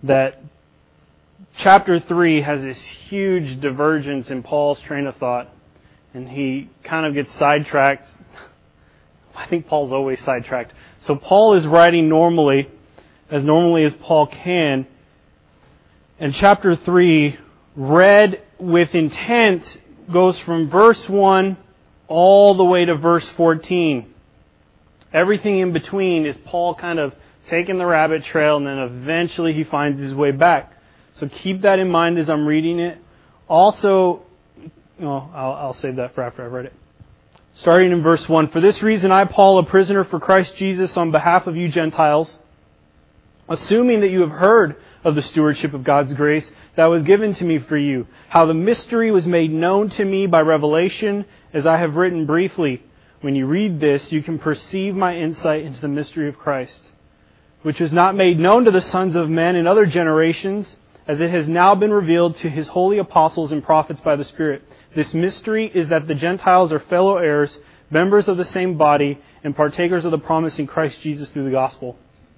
that chapter 3 has this huge divergence in Paul's train of thought, and he kind of gets sidetracked. I think Paul's always sidetracked. So Paul is writing normally as Paul can, and chapter 3, read with intent, goes from verse 1 all the way to verse 14. Everything in between is Paul kind of taking the rabbit trail, and then eventually he finds his way back. So keep that in mind as I'm reading it. Also, I'll save that for after I've read it. Starting in verse 1, "For this reason I, Paul, a prisoner for Christ Jesus, on behalf of you Gentiles, assuming that you have heard of the stewardship of God's grace that was given to me for you, how the mystery was made known to me by revelation, as I have written briefly. When you read this, you can perceive my insight into the mystery of Christ, which was not made known to the sons of men in other generations, as it has now been revealed to His holy apostles and prophets by the Spirit. This mystery is that the Gentiles are fellow heirs, members of the same body, and partakers of the promise in Christ Jesus through the gospel.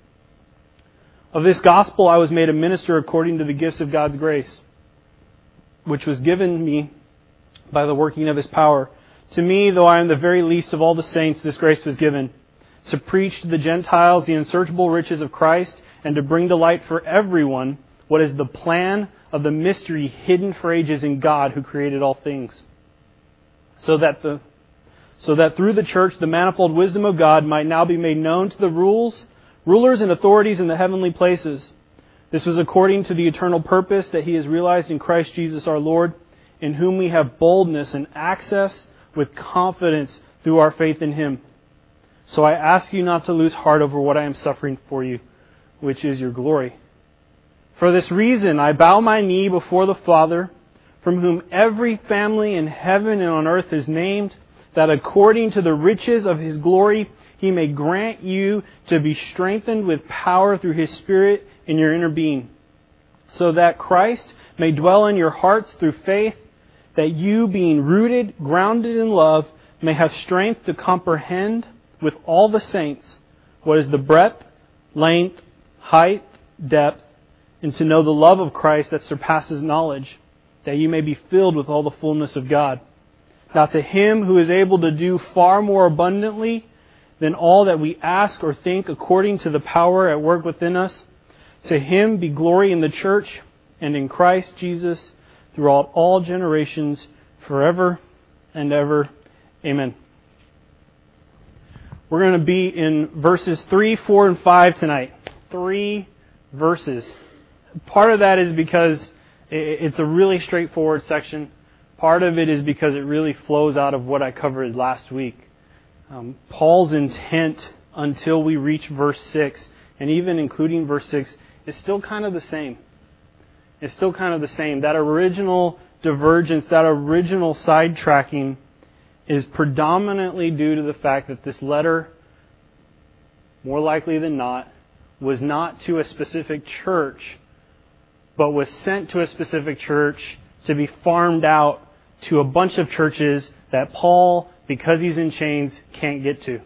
Of this gospel I was made a minister according to the gifts of God's grace, which was given me by the working of His power. To me, though I am the very least of all the saints, this grace was given, to preach to the Gentiles the unsearchable riches of Christ, and to bring to light for everyone what is the plan of the mystery hidden for ages in God who created all things, so that through the church the manifold wisdom of God might now be made known to the rulers and authorities in the heavenly places. This was according to the eternal purpose that He has realized in Christ Jesus our Lord, in whom we have boldness and access with confidence through our faith in Him. So I ask you not to lose heart over what I am suffering for you, which is your glory. For this reason I bow my knee before the Father, from whom every family in heaven and on earth is named, that according to the riches of His glory He may grant you to be strengthened with power through His Spirit in your inner being, so that Christ may dwell in your hearts through faith, that you, being rooted, grounded in love, may have strength to comprehend with all the saints what is the breadth, length, height, depth, and to know the love of Christ that surpasses knowledge, that you may be filled with all the fullness of God. Now to Him who is able to do far more abundantly than all that we ask or think, according to the power at work within us, to Him be glory in the church and in Christ Jesus throughout all generations, forever and ever. Amen." We're going to be in verses 3, 4, and 5 tonight. 3 verses. Part of that is because it's a really straightforward section. Part of it is because it really flows out of what I covered last week. Paul's intent until we reach verse 6, and even including verse 6, is still kind of the same. It's still kind of the same. That original divergence, that original sidetracking is predominantly due to the fact that this letter, more likely than not, was not to a specific church, but was sent to a specific church to be farmed out to a bunch of churches that Paul, because he's in chains, can't get to.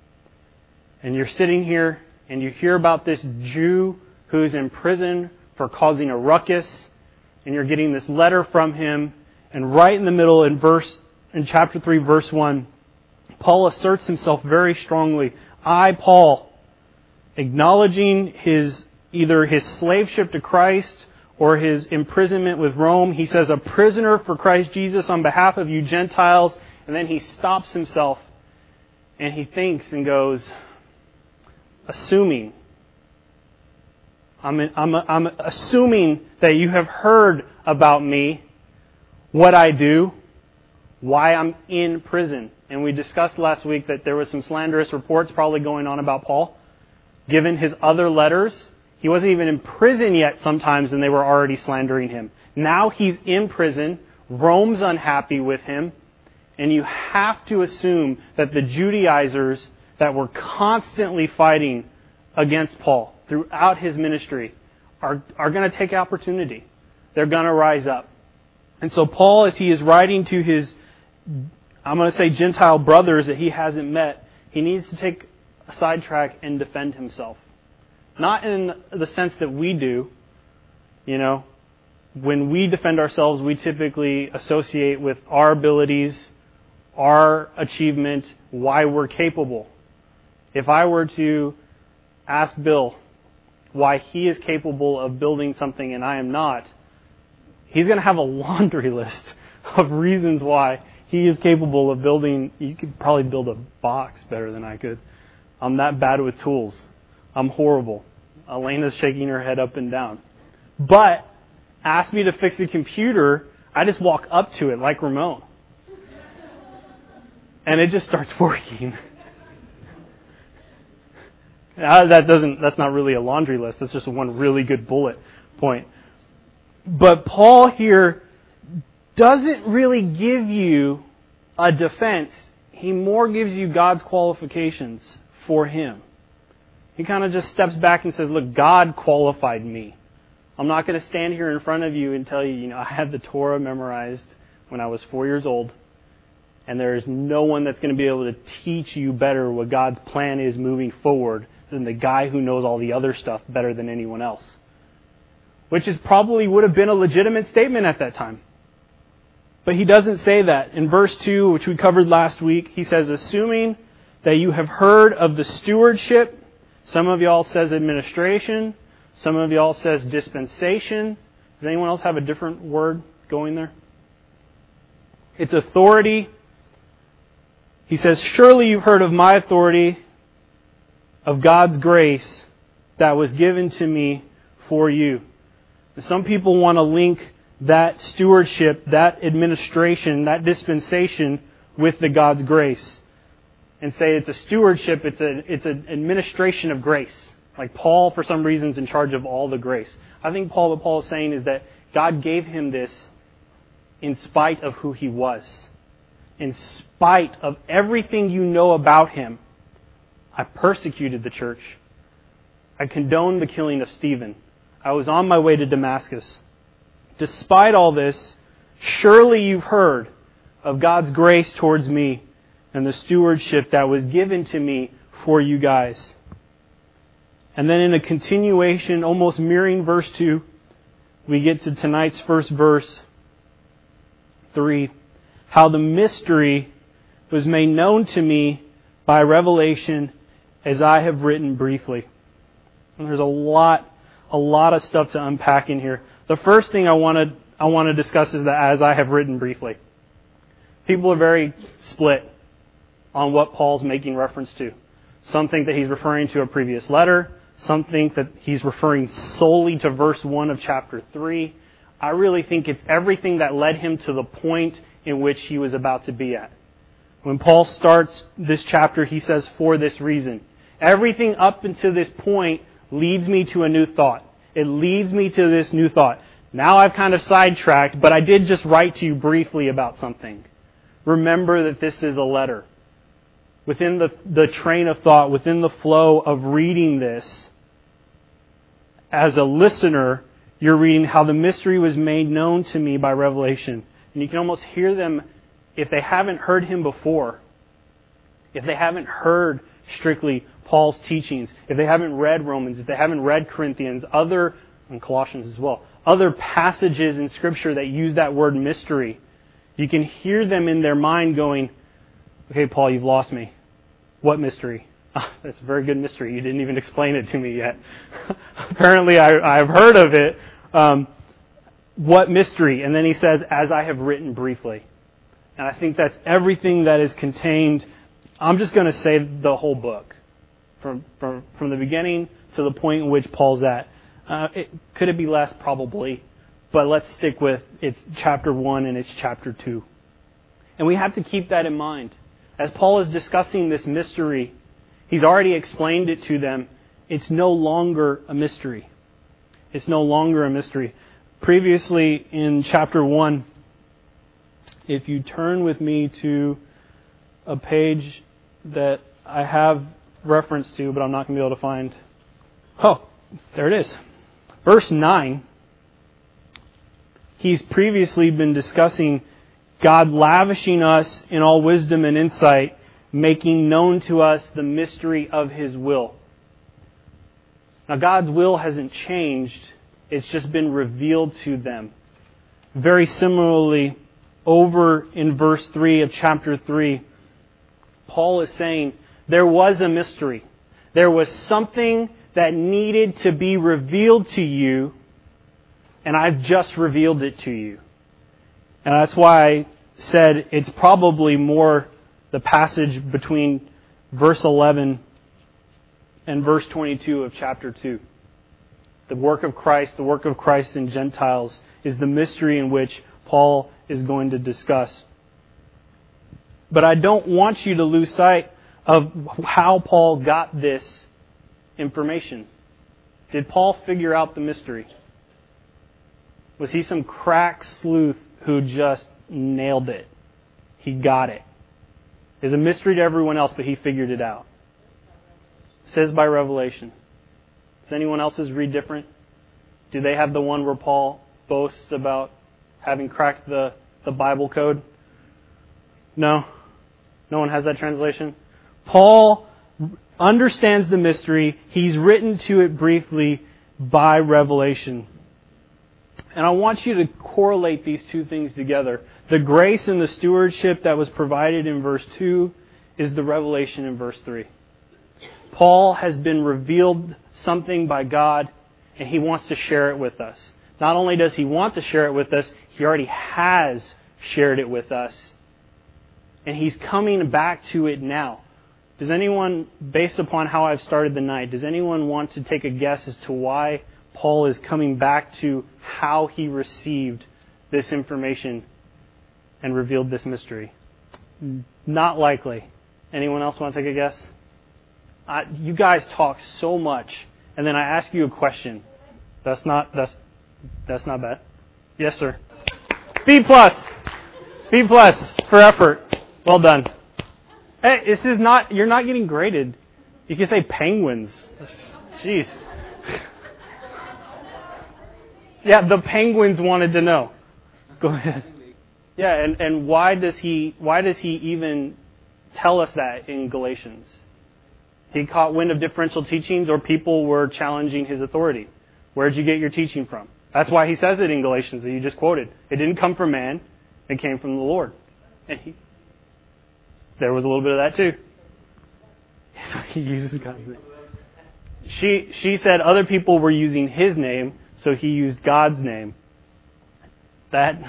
And you're sitting here and you hear about this Jew who's in prison for causing a ruckus, and you're getting this letter from him, and right in the middle in chapter 3, verse 1, Paul asserts himself very strongly. I, Paul, acknowledging either his slaveship to Christ or his imprisonment with Rome, he says, a prisoner for Christ Jesus on behalf of you Gentiles. And then he stops himself and he thinks and goes, assuming. I'm assuming that you have heard about me, what I do, why I'm in prison. And we discussed last week that there was some slanderous reports probably going on about Paul. Given his other letters, he wasn't even in prison yet sometimes and they were already slandering him. Now he's in prison. Rome's unhappy with him. And you have to assume that the Judaizers that were constantly fighting against Paul throughout his ministry are going to take opportunity. They're going to rise up. And so Paul, as he is writing to his, I'm going to say Gentile brothers that he hasn't met, he needs to take a sidetrack and defend himself. Not in the sense that we do, You know, when we defend ourselves, we typically associate with our abilities, our achievement, why we're capable. If I were to ask Bill why he is capable of building something and I am not, he's going to have a laundry list of reasons why he is capable of building. You could probably build a box better than I could. I'm that bad with tools. I'm horrible. Elena's shaking her head up and down. But ask me to fix a computer, I just walk up to it like Ramon. And it just starts working. That's not really a laundry list. That's just one really good bullet point. But Paul here doesn't really give you a defense. He more gives you God's qualifications for him. He kind of just steps back and says, look, God qualified me. I'm not going to stand here in front of you and tell you, I had the Torah memorized when I was 4 years old, and there is no one that's going to be able to teach you better what God's plan is moving forward than the guy who knows all the other stuff better than anyone else. Which is probably would have been a legitimate statement at that time. But he doesn't say that. In verse 2, which we covered last week, he says, assuming that you have heard of the stewardship. Some of y'all says administration. Some of y'all says dispensation. Does anyone else have a different word going there? It's authority. He says, surely you've heard of my authority, of God's grace that was given to me for you. Some people want to link that stewardship, that administration, that dispensation with the God's grace. And say it's a stewardship, it's an administration of grace. Like Paul, for some reason, is in charge of all the grace. I think what Paul is saying is that God gave him this in spite of who he was. In spite of everything you know about him. I persecuted the church. I condoned the killing of Stephen. I was on my way to Damascus. Despite all this, surely you've heard of God's grace towards me and the stewardship that was given to me for you guys. And then in a continuation, almost mirroring verse 2, we get to tonight's first verse, 3. How the mystery was made known to me by revelation, as I have written briefly. And there's a lot of stuff to unpack in here. The first thing I want to discuss is that as I have written briefly. People are very split on what Paul's making reference to. Some think that he's referring to a previous letter. Some think that he's referring solely to verse 1 of chapter 3. I really think it's everything that led him to the point in which he was about to be at. When Paul starts this chapter, he says, for this reason. Everything up until this point leads me to a new thought. It leads me to this new thought. Now I've kind of sidetracked, but I did just write to you briefly about something. Remember that this is a letter. Within the train of thought, within the flow of reading this, as a listener, you're reading how the mystery was made known to me by revelation. And you can almost hear them, if they haven't heard him before, if they haven't heard strictly Paul's teachings, if they haven't read Romans, if they haven't read Corinthians, and Colossians as well, other passages in Scripture that use that word mystery, you can hear them in their mind going, okay, Paul, you've lost me. What mystery? That's a very good mystery. You didn't even explain it to me yet. Apparently, I've heard of it. What mystery? And then he says, as I have written briefly. And I think that's everything that is contained. I'm just going to say the whole book. From the beginning to the point in which Paul's at. Could it be less? Probably. But let's stick with it's chapter 1 and it's chapter 2. And we have to keep that in mind. As Paul is discussing this mystery, he's already explained it to them. It's no longer a mystery. It's no longer a mystery. Previously in chapter 1, if you turn with me to a page that I have reference to, but I'm not going to be able to find. Oh, there it is. Verse 9. He's previously been discussing God lavishing us in all wisdom and insight, making known to us the mystery of His will. Now, God's will hasn't changed. It's just been revealed to them. Very similarly, over in verse 3 of chapter 3, Paul is saying there was a mystery. There was something that needed to be revealed to you, and I've just revealed it to you. And that's why I said it's probably more the passage between verse 11 and verse 22 of chapter 2. The work of Christ in Gentiles is the mystery in which Paul is going to discuss. But I don't want you to lose sight of how Paul got this information. Did Paul figure out the mystery? Was he some crack sleuth who just nailed it? He got it. It's a mystery to everyone else, but he figured it out. It says by revelation. Does anyone else's read different? Do they have the one where Paul boasts about having cracked the Bible code? No? No one has that translation? Paul understands the mystery. He's written to it briefly by revelation. And I want you to correlate these two things together. The grace and the stewardship that was provided in verse 2 is the revelation in verse 3. Paul has been revealed something by God, and he wants to share it with us. Not only does he want to share it with us, he already has shared it with us. And he's coming back to it now. Does anyone, based upon how I've started the night, does anyone want to take a guess as to why Paul is coming back to how he received this information and revealed this mystery? Not likely. Anyone else want to take a guess? You guys talk so much, and then I ask you a question. That's not bad. Yes, sir. B+. B+ for effort. Well done. Hey, you're not getting graded. You can say penguins. Jeez. Yeah, the Penguins wanted to know. Go ahead. Yeah, and why does he even tell us that in Galatians? He caught wind of differential teachings, or people were challenging his authority. Where did you get your teaching from? That's why he says it in Galatians that you just quoted. It didn't come from man, it came from the Lord. And there was a little bit of that too. So he uses God's name. She said other people were using his name, so he used God's name. I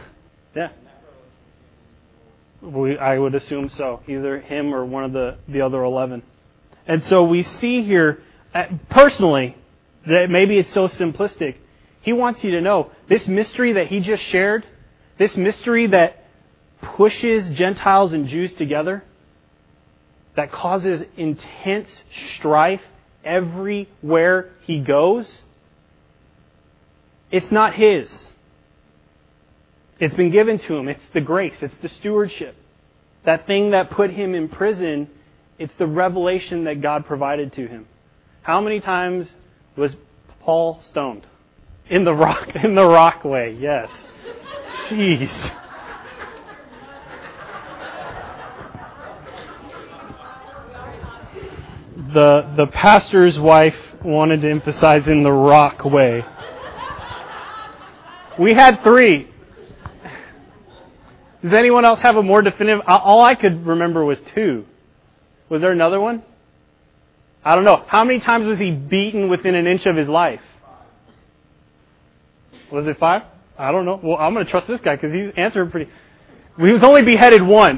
would assume so. Either him or one of the other 11. And so we see here, personally, that maybe it's so simplistic. He wants you to know this mystery that he just shared, this mystery that pushes Gentiles and Jews together, that causes intense strife everywhere he goes, it's not his. It's been given to him. It's the grace. It's the stewardship. That thing that put him in prison, it's the revelation that God provided to him. How many times was Paul stoned? In the rock way, yes. Jeez. The pastor's wife wanted to emphasize in the rock way. We had 3. Does anyone else have a more definitive? All I could remember was 2. Was there another one? I don't know. How many times was he beaten within an inch of his life? Was it 5? I don't know. Well, I'm going to trust this guy because he's answered pretty... He was only beheaded once.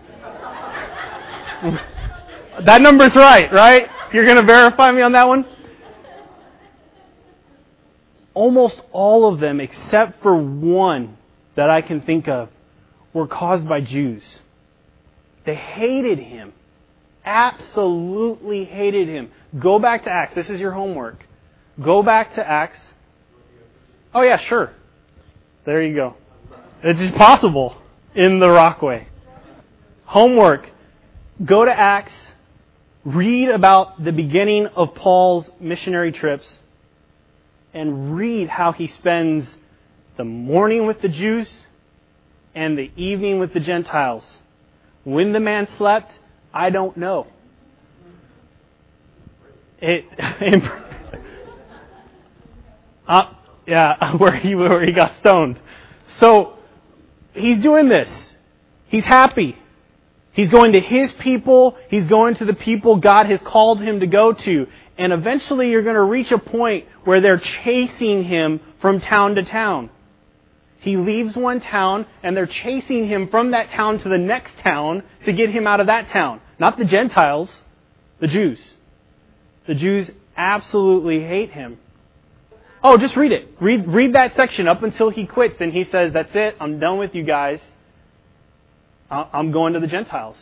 That number's right? You're going to verify me on that one? Almost all of them, except for one that I can think of, were caused by Jews. They hated him. Absolutely hated him. Go back to Acts. This is your homework. Go back to Acts. Oh yeah, sure. There you go. It's just possible in the Rockway. Homework. Go to Acts. Read about the beginning of Paul's missionary trips. And read how he spends the morning with the Jews and the evening with the Gentiles. When the man slept, I don't know. Yeah, where he got stoned. So he's doing this. He's happy. He's going to his people. He's going to the people God has called him to go to. And eventually you're going to reach a point where they're chasing him from town to town. He leaves one town and they're chasing him from that town to the next town to get him out of that town. Not the Gentiles, the Jews. The Jews absolutely hate him. Oh, just read it. Read that section up until he quits and he says, that's it, I'm done with you guys. I'm going to the Gentiles.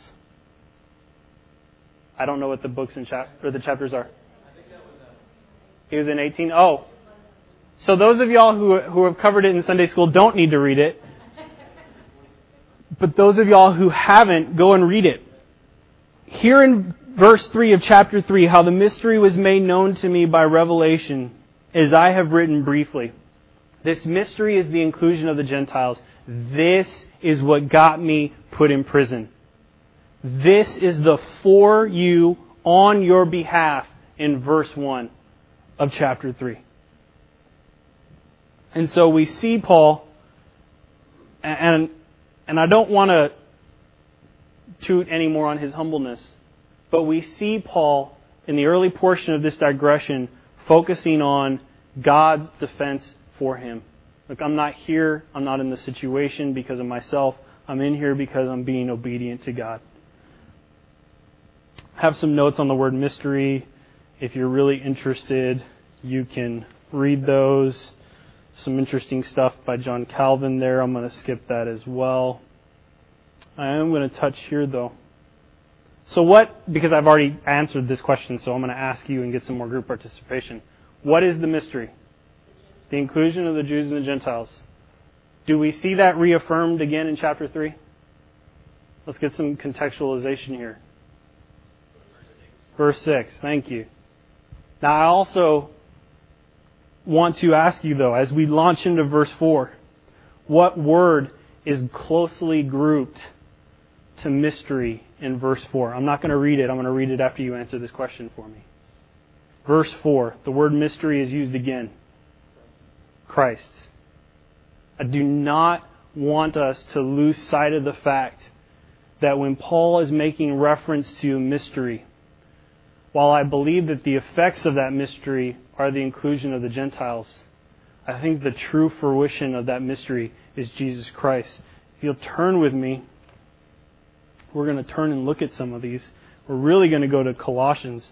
I don't know what the books and the chapters are. He was in 18. Oh. So those of y'all who have covered it in Sunday school don't need to read it. But those of y'all who haven't, go and read it. Here in verse 3 of chapter 3, how the mystery was made known to me by revelation, as I have written briefly. This mystery is the inclusion of the Gentiles. This is what got me put in prison. This is the for you, on your behalf in verse 1 of chapter 3. And so we see Paul, and I don't want to toot any more on his humbleness, but we see Paul in the early portion of this digression focusing on God's defense for him. Look, I'm not here, I'm not in the situation because of myself. I'm in here because I'm being obedient to God. I have some notes on the word mystery. If you're really interested, you can read those. Some interesting stuff by John Calvin there. I'm going to skip that as well. I am going to touch here though. So because I've already answered this question, so I'm going to ask you and get some more group participation. What is the mystery? The inclusion of the Jews and the Gentiles. Do we see that reaffirmed again in chapter 3? Let's get some contextualization here. Verse 6, thank you. Now I also want to ask you though, as we launch into verse 4, what word is closely grouped to mystery in verse 4? I'm not going to read it. I'm going to read it after you answer this question for me. Verse 4, the word mystery is used again. Christ. I do not want us to lose sight of the fact that when Paul is making reference to mystery, while I believe that the effects of that mystery are the inclusion of the Gentiles, I think the true fruition of that mystery is Jesus Christ. If you'll turn with me, we're going to turn and look at some of these. We're really going to go to Colossians.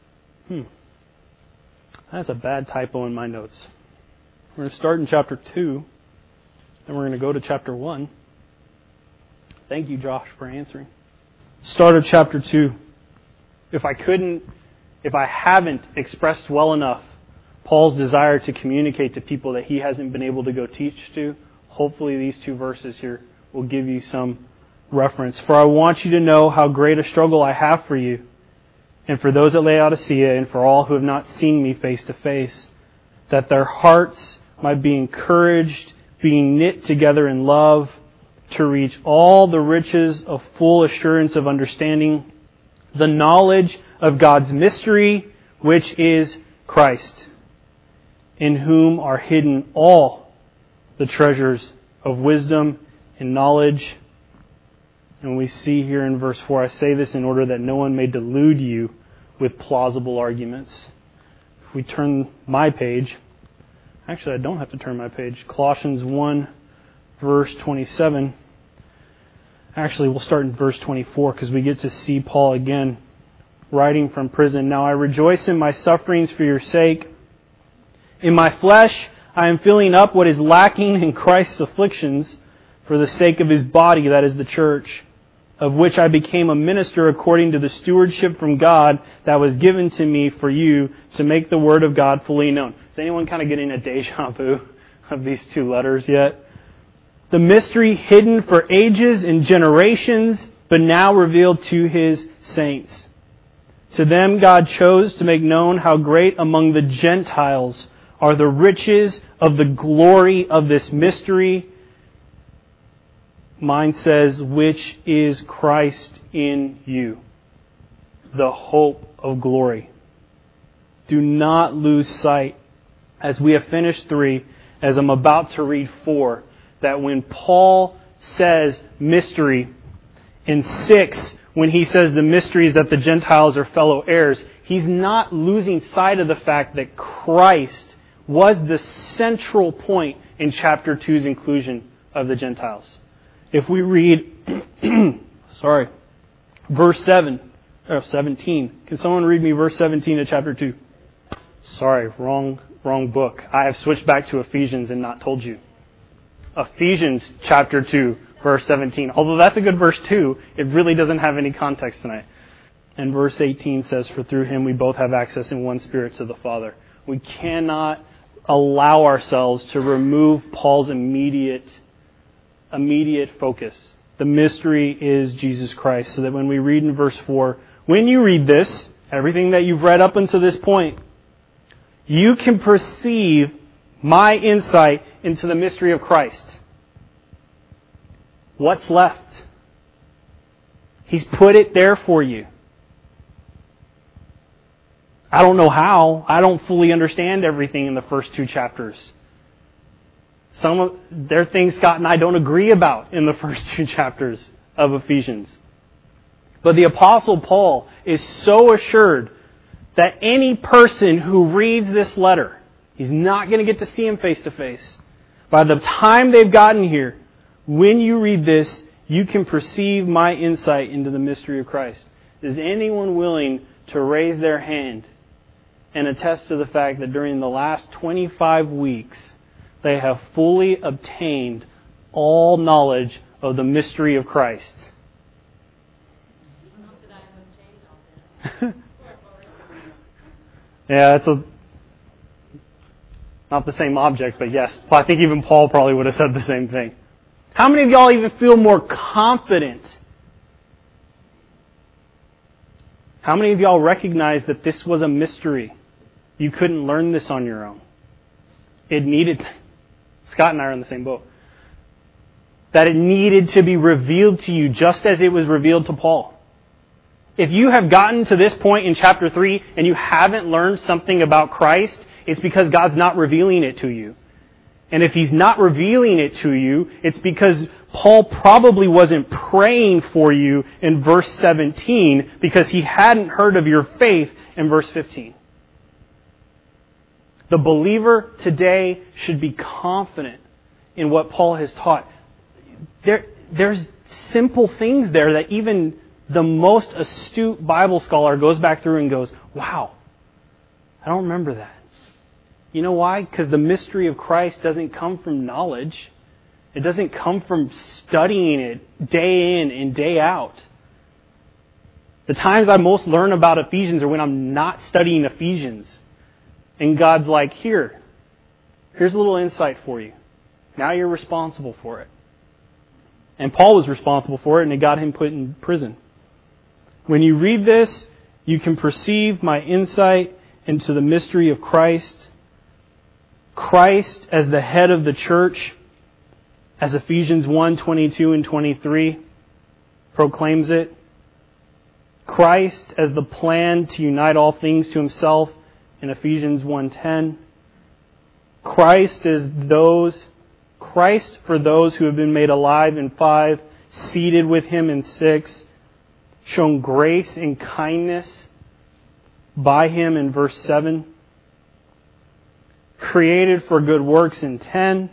That's a bad typo in my notes. We're going to start in chapter 2, then we're going to go to chapter 1. Thank you, Josh, for answering. Start of chapter 2. If I haven't expressed well enough Paul's desire to communicate to people that he hasn't been able to go teach to, hopefully these two verses here will give you some reference. For I want you to know how great a struggle I have for you, and for those at Laodicea, and for all who have not seen me face to face, that their hearts might be encouraged, being knit together in love, to reach all the riches of full assurance of understanding, the knowledge of God's mystery, which is Christ, in whom are hidden all the treasures of wisdom and knowledge. And we see here in verse 4, I say this in order that no one may delude you with plausible arguments. If we turn my page, actually I don't have to turn my page, Colossians 1, verse 27. Actually, we'll start in verse 24 because we get to see Paul again writing from prison. Now I rejoice in my sufferings for your sake. In my flesh, I am filling up what is lacking in Christ's afflictions for the sake of His body, that is the church, of which I became a minister according to the stewardship from God that was given to me for you to make the word of God fully known. Is anyone kind of getting a deja vu of these two letters yet? The mystery hidden for ages and generations, but now revealed to His saints. To them God chose to make known how great among the Gentiles are the riches of the glory of this mystery. Mine says, which is Christ in you, the hope of glory. Do not lose sight, as we have finished 3, as I'm about to read 4, that when Paul says mystery, in 6, when he says the mystery is that the Gentiles are fellow heirs, he's not losing sight of the fact that Christ was the central point in chapter 2's inclusion of the Gentiles. If we read, verse 17. Can someone read me verse 17 of chapter 2? Sorry, wrong book. I have switched back to Ephesians and not told you. Ephesians chapter 2, verse 17. Although that's a good verse too, it really doesn't have any context tonight. And verse 18 says, "For through him we both have access in one Spirit to the Father." We cannot allow ourselves to remove Paul's immediate focus. The mystery is Jesus Christ. So that when we read in verse 4, when you read this, everything that you've read up until this point, you can perceive my insight into the mystery of Christ. What's left? He's put it there for you. I don't know how. I don't fully understand everything in the first 2 chapters. There are things Scott and I don't agree about in the first 2 chapters of Ephesians. But the Apostle Paul is so assured that any person who reads this letter, he's not going to get to see him face to face. By the time they've gotten here, when you read this, you can perceive my insight into the mystery of Christ. Is anyone willing to raise their hand and attest to the fact that during the last 25 weeks, they have fully obtained all knowledge of the mystery of Christ? Yeah, it's not the same object, but yes. I think even Paul probably would have said the same thing. How many of y'all even feel more confident? How many of y'all recognize that this was a mystery? You couldn't learn this on your own. It needed... Scott and I are in the same boat. That it needed to be revealed to you just as it was revealed to Paul. If you have gotten to this point in chapter 3 and you haven't learned something about Christ, it's because God's not revealing it to you. And if He's not revealing it to you, it's because Paul probably wasn't praying for you in verse 17 because he hadn't heard of your faith in verse 15. The believer today should be confident in what Paul has taught. There's simple things there that even the most astute Bible scholar goes back through and goes, wow, I don't remember that. You know why? Because the mystery of Christ doesn't come from knowledge. It doesn't come from studying it day in and day out. The times I most learn about Ephesians are when I'm not studying Ephesians. And God's like, here's a little insight for you. Now you're responsible for it. And Paul was responsible for it, and it got him put in prison. When you read this, you can perceive my insight into the mystery of Christ. Christ as the head of the church, as Ephesians 1:22 and 23 proclaims it. Christ as the plan to unite all things to Himself in Ephesians 1:10. Christ for those who have been made alive in 5, seated with Him in 6, shown grace and kindness by Him in verse 7, created for good works in 10,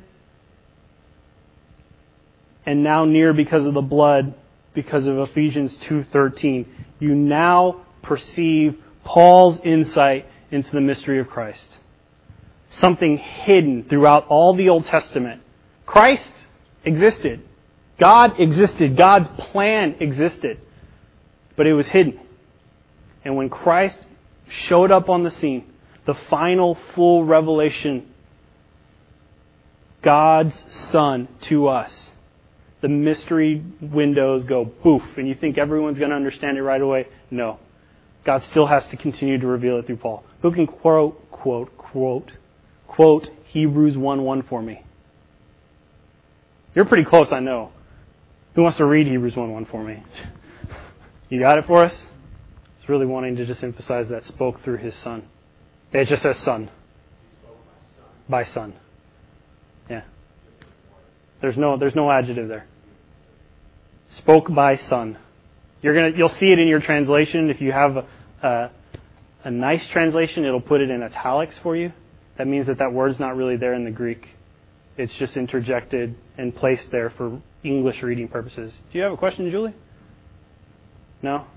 and now near because of the blood, because of Ephesians 2:13. You now perceive Paul's insight into the mystery of Christ. Something hidden throughout all the Old Testament. Christ existed. God existed. God's plan existed. But it was hidden. And when Christ showed up on the scene, the final full revelation, God's Son to us, the mystery windows go boof, and you think everyone's going to understand it right away? No. God still has to continue to reveal it through Paul. Who can quote Hebrews 1:1 for me? You're pretty close, I know. Who wants to read Hebrews 1:1 for me? You got it for us? I was really wanting to just emphasize that spoke through His Son. It just says Son. By Son. Yeah. There's no adjective there. Spoke by Son. You'll see it in your translation. If you have a nice translation, it'll put it in italics for you. That means that word's not really there in the Greek. It's just interjected and placed there for English reading purposes. Do you have a question, Julie? No?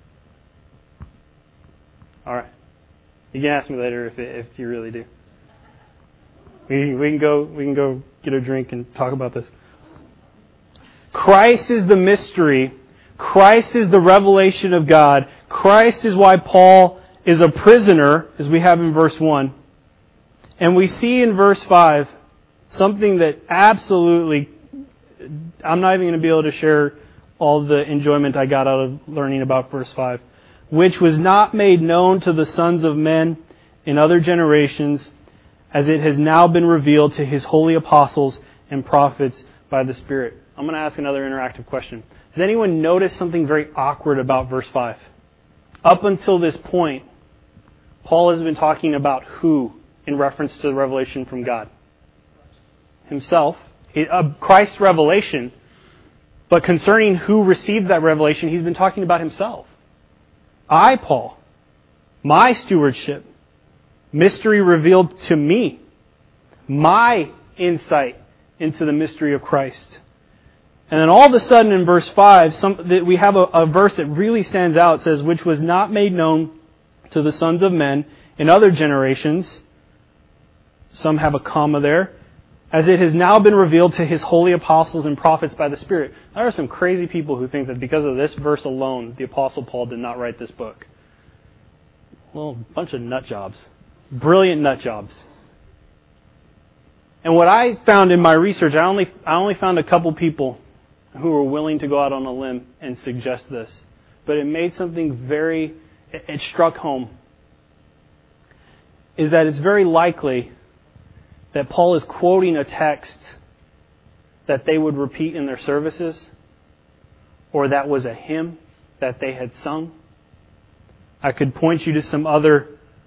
All right. You can ask me later if you really do. We can go get a drink and talk about this. Christ is the mystery. Christ is the revelation of God. Christ is why Paul is a prisoner, as we have in verse 1. And we see in verse 5 something that absolutely, I'm not even going to be able to share all the enjoyment I got out of learning about verse 5. Which was not made known to the sons of men in other generations, as it has now been revealed to His holy apostles and prophets by the Spirit. I'm going to ask another interactive question. Does anyone notice something very awkward about verse 5? Up until this point, Paul has been talking about who in reference to the revelation from God? Himself. Christ's revelation. But concerning who received that revelation, he's been talking about himself. I, Paul, my stewardship, mystery revealed to me, my insight into the mystery of Christ. And then all of a sudden in verse 5, we have a verse that really stands out. It says, which was not made known to the sons of men in other generations. Some have a comma there. As it has now been revealed to His holy apostles and prophets by the Spirit. There are some crazy people who think that because of this verse alone, the Apostle Paul did not write this book. Well, a bunch of nut jobs. Brilliant nut jobs. And what I found in my research, I only found a couple people who were willing to go out on a limb and suggest this. But it made something it struck home. Is that it's very likely that Paul is quoting a text that they would repeat in their services, or that was a hymn that they had sung. I could point you to some other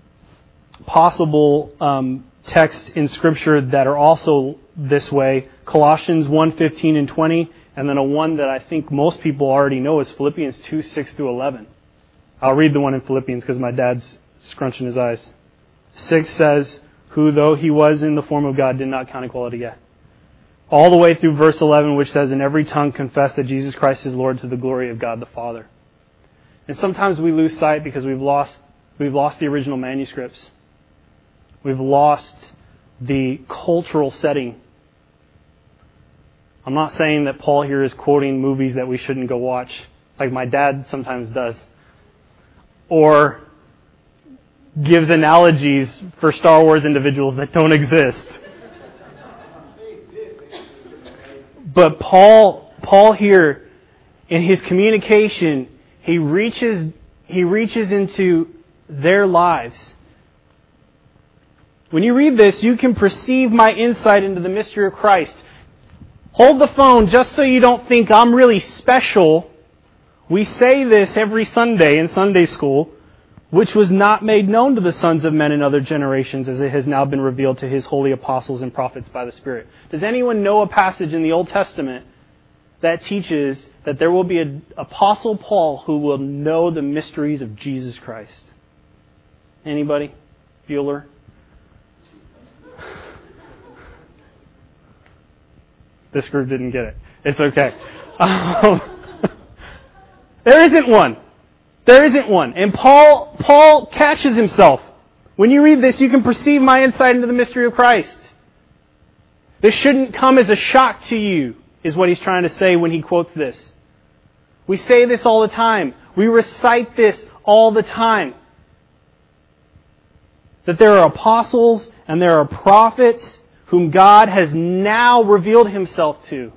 possible texts in Scripture that are also this way. Colossians 1:15 and 20, and then a one that I think most people already know is Philippians 2:6 through 11. I'll read the one in Philippians because my dad's scrunching his eyes. 6 says, who, though He was in the form of God, did not count equality yet. All the way through verse 11, which says, and every tongue confess that Jesus Christ is Lord to the glory of God the Father. And sometimes we lose sight because we've lost the original manuscripts. We've lost the cultural setting. I'm not saying that Paul here is quoting movies that we shouldn't go watch, like my dad sometimes does. Or gives analogies for Star Wars individuals that don't exist. But Paul here, in his communication, he reaches into their lives. When you read this, you can perceive my insight into the mystery of Christ. Hold the phone just so you don't think I'm really special. We say this every Sunday in Sunday school. Which was not made known to the sons of men in other generations, as it has now been revealed to His holy apostles and prophets by the Spirit. Does anyone know a passage in the Old Testament that teaches that there will be an Apostle Paul who will know the mysteries of Jesus Christ? Anybody? Bueller? This group didn't get it. It's okay. There isn't one. There isn't one. And Paul catches himself. When you read this, you can perceive my insight into the mystery of Christ. This shouldn't come as a shock to you, is what he's trying to say when he quotes this. We say this all the time. We recite this all the time. That there are apostles and there are prophets whom God has now revealed Himself to.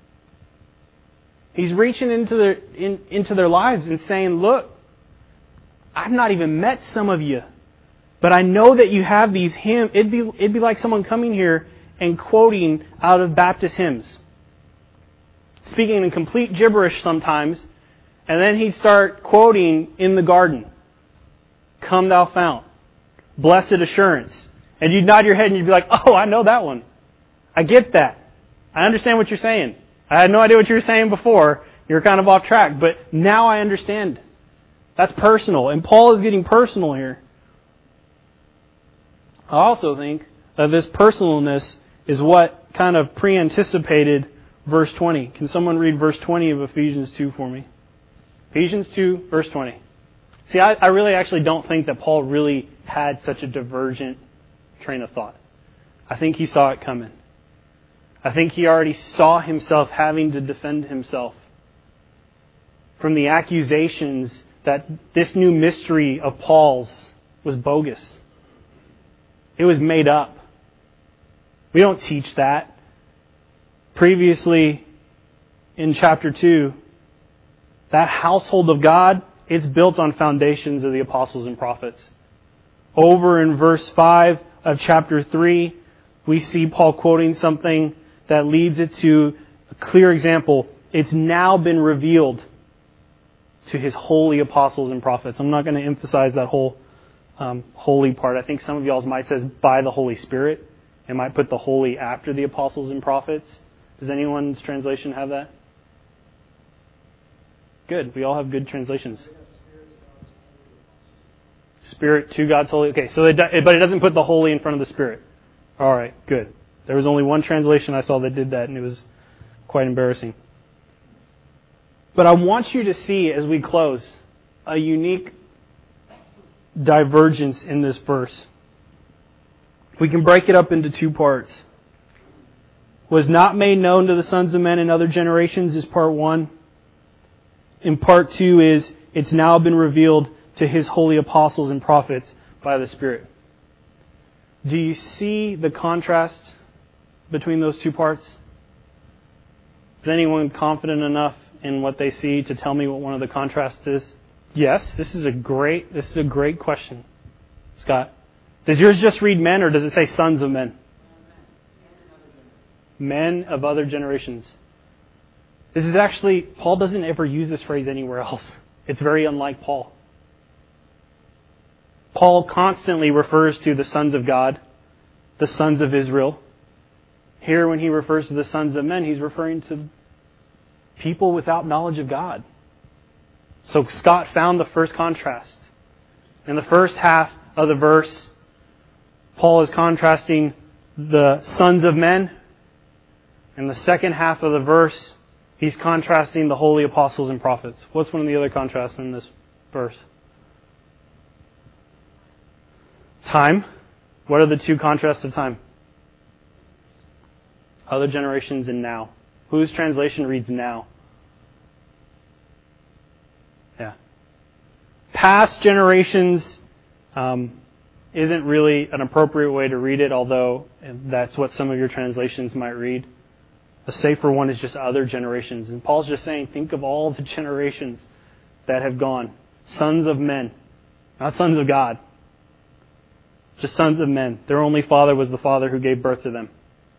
He's reaching into their lives and saying, look, I've not even met some of you, but I know that you have these hymns. It'd be like someone coming here and quoting out of Baptist hymns. Speaking in complete gibberish sometimes, and then he'd start quoting In the Garden, Come Thou Fount, Blessed Assurance. And you'd nod your head and you'd be like, oh, I know that one. I get that. I understand what you're saying. I had no idea what you were saying before. You're kind of off track, but now I understand. That's personal, and Paul is getting personal here. I also think that this personalness is what kind of pre-anticipated verse 20. Can someone read verse 20 of Ephesians 2 for me? Ephesians 2, verse 20. See, I really actually don't think that Paul really had such a divergent train of thought. I think he saw it coming. I think he already saw himself having to defend himself from the accusations that this new mystery of Paul's was bogus. It was made up. We don't teach that. Previously, in chapter 2, that household of God, it's built on foundations of the apostles and prophets. Over in verse 5 of chapter 3, we see Paul quoting something that leads it to a clear example. It's now been revealed to his holy apostles and prophets. I'm not going to emphasize that whole holy part. I think some of y'all's might says by the Holy Spirit. It might put the holy after the apostles and prophets. Does anyone's translation have that? Good. We all have good translations. Spirit to God's holy. Okay, so but it doesn't put the holy in front of the Spirit. All right, good. There was only one translation I saw that did that, and it was quite embarrassing. But I want you to see, as we close, a unique divergence in this verse. We can break it up into two parts. Was not made known to the sons of men in other generations is part one. And part two is, it's now been revealed to his holy apostles and prophets by the Spirit. Do you see the contrast between those two parts? Is anyone confident enough in what they see to tell me what one of the contrasts is? Yes, this is a great question. Scott, does yours just read men, or does it say sons of men? Men of other generations. This is actually, Paul doesn't ever use this phrase anywhere else. It's very unlike Paul. Paul constantly refers to the sons of God, the sons of Israel. Here, when he refers to the sons of men, he's referring to people without knowledge of God. So Scott found the first contrast. In the first half of the verse, Paul is contrasting the sons of men. In the second half of the verse, he's contrasting the holy apostles and prophets. What's one of the other contrasts in this verse? Time. What are the two contrasts of time? Other generations and now. Whose translation reads now? Yeah. Past generations isn't really an appropriate way to read it, although that's what some of your translations might read. A safer one is just other generations. And Paul's just saying, think of all the generations that have gone. Sons of men. Not sons of God. Just sons of men. Their only father was the father who gave birth to them.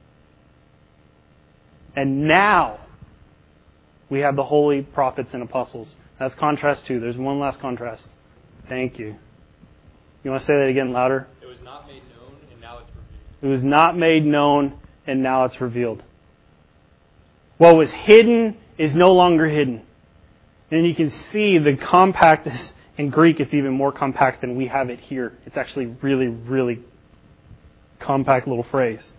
And now we have the holy prophets and apostles. That's contrast 2. There's one last contrast. Thank you. You want to say that again louder? It was not made known, and now it's revealed. It was not made known, and now it's revealed. What was hidden is no longer hidden. And you can see the compactness. In Greek, it's even more compact than we have it here. It's actually really, really compact little phrase.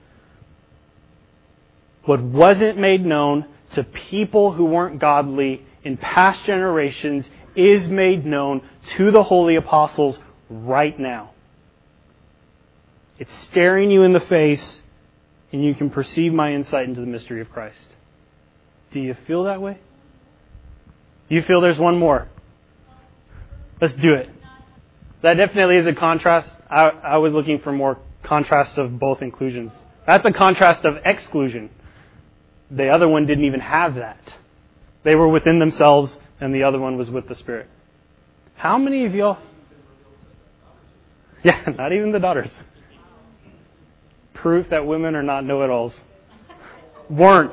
What wasn't made known to people who weren't godly in past generations is made known to the holy apostles right now. It's staring you in the face, and you can perceive my insight into the mystery of Christ. Do you feel that way? You feel there's one more? Let's do it. That definitely is a contrast. I was looking for more contrasts of both inclusions. That's a contrast of exclusion. The other one didn't even have that. They were within themselves, and the other one was with the Spirit. How many of y'all... Yeah, not even the daughters. Proof that women are not know-it-alls. Weren't.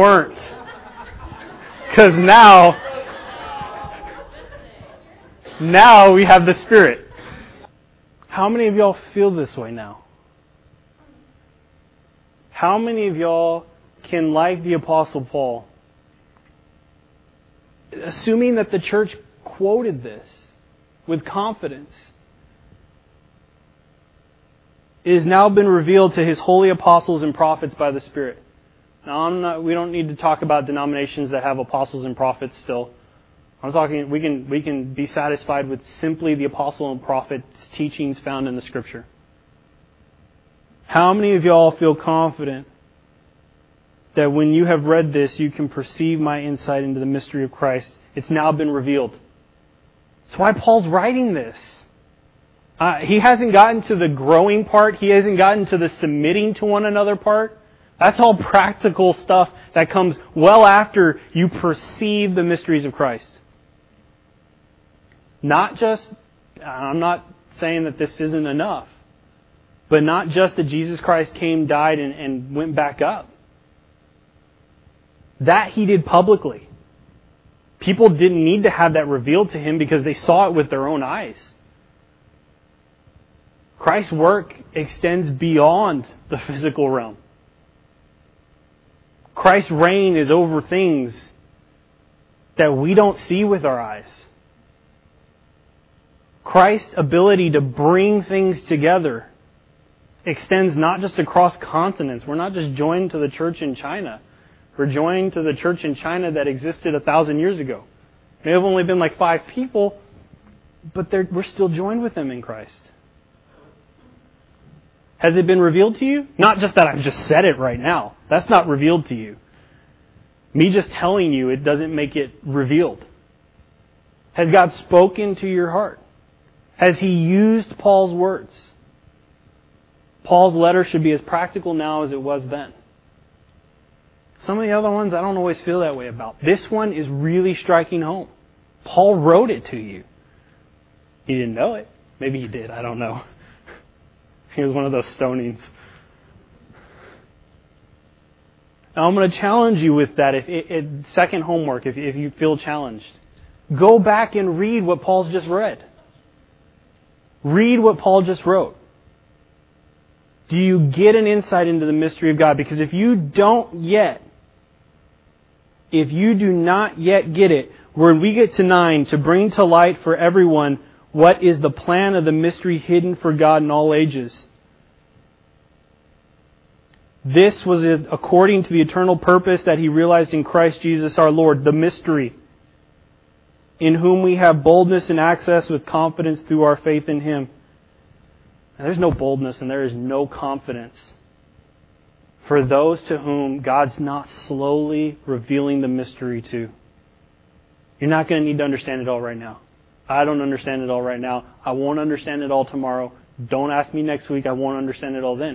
Because now we have the Spirit. How many of y'all feel this way now? How many of y'all can, like the Apostle Paul, assuming that the church quoted this with confidence, it has now been revealed to His holy apostles and prophets by the Spirit. Now, we don't need to talk about denominations that have apostles and prophets still. I'm talking, we can be satisfied with simply the apostle and prophet's teachings found in the Scripture. How many of y'all feel confident that when you have read this, you can perceive my insight into the mystery of Christ? It's now been revealed. That's why Paul's writing this. He hasn't gotten to the growing part. He hasn't gotten to the submitting to one another part. That's all practical stuff that comes well after you perceive the mysteries of Christ. Not just, I'm not saying that this isn't enough, but not just that Jesus Christ came, died, and went back up. That He did publicly. People didn't need to have that revealed to Him because they saw it with their own eyes. Christ's work extends beyond the physical realm. Christ's reign is over things that we don't see with our eyes. Christ's ability to bring things together extends not just across continents. We're not just joined to the church in China. We're joined to the church in China that existed 1,000 years ago. May have only been like 5 people, but we're still joined with them in Christ. Has it been revealed to you? Not just that I've just said it right now. That's not revealed to you. Me just telling you, it doesn't make it revealed. Has God spoken to your heart? Has He used Paul's words? Paul's letter should be as practical now as it was then. Some of the other ones I don't always feel that way about. This one is really striking home. Paul wrote it to you. He didn't know it. Maybe he did. I don't know. He was one of those stonings. Now I'm going to challenge you with that. Second homework, if you feel challenged. Go back and read what Paul's just read. Read what Paul just wrote. Do you get an insight into the mystery of God? Because if you do not yet get it, when we get to 9, to bring to light for everyone what is the plan of the mystery hidden for God in all ages. This was according to the eternal purpose that He realized in Christ Jesus our Lord, the mystery, in whom we have boldness and access with confidence through our faith in Him. And there's no boldness and there is no confidence for those to whom God's not slowly revealing the mystery to. You're not going to need to understand it all right now. I don't understand it all right now. I won't understand it all tomorrow. Don't ask me next week. I won't understand it all then.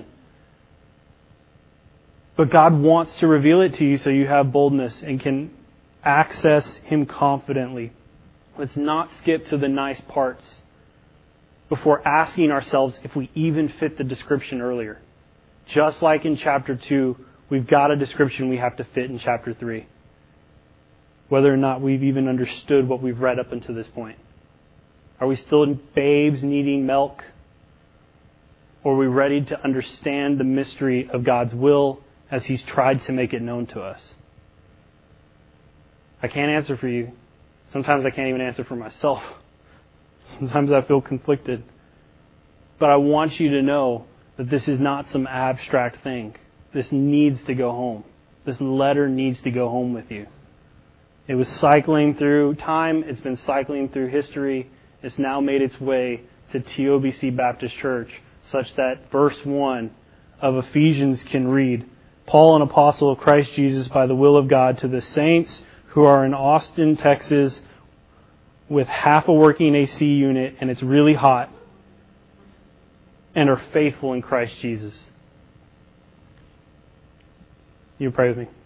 But God wants to reveal it to you so you have boldness and can access Him confidently. Let's not skip to the nice parts before asking ourselves if we even fit the description earlier. Just like in chapter 2, we've got a description we have to fit in chapter 3. Whether or not we've even understood what we've read up until this point. Are we still babes needing milk? Or are we ready to understand the mystery of God's will as He's tried to make it known to us? I can't answer for you. Sometimes I can't even answer for myself. Sometimes I feel conflicted. But I want you to know that this is not some abstract thing. This needs to go home. This letter needs to go home with you. It was cycling through time. It's been cycling through history. It's now made its way to TOBC Baptist Church, such that verse 1 of Ephesians can read, Paul, an apostle of Christ Jesus by the will of God, to the saints who are in Austin, Texas, with half a working AC unit, and it's really hot, and are faithful in Christ Jesus. You pray with me.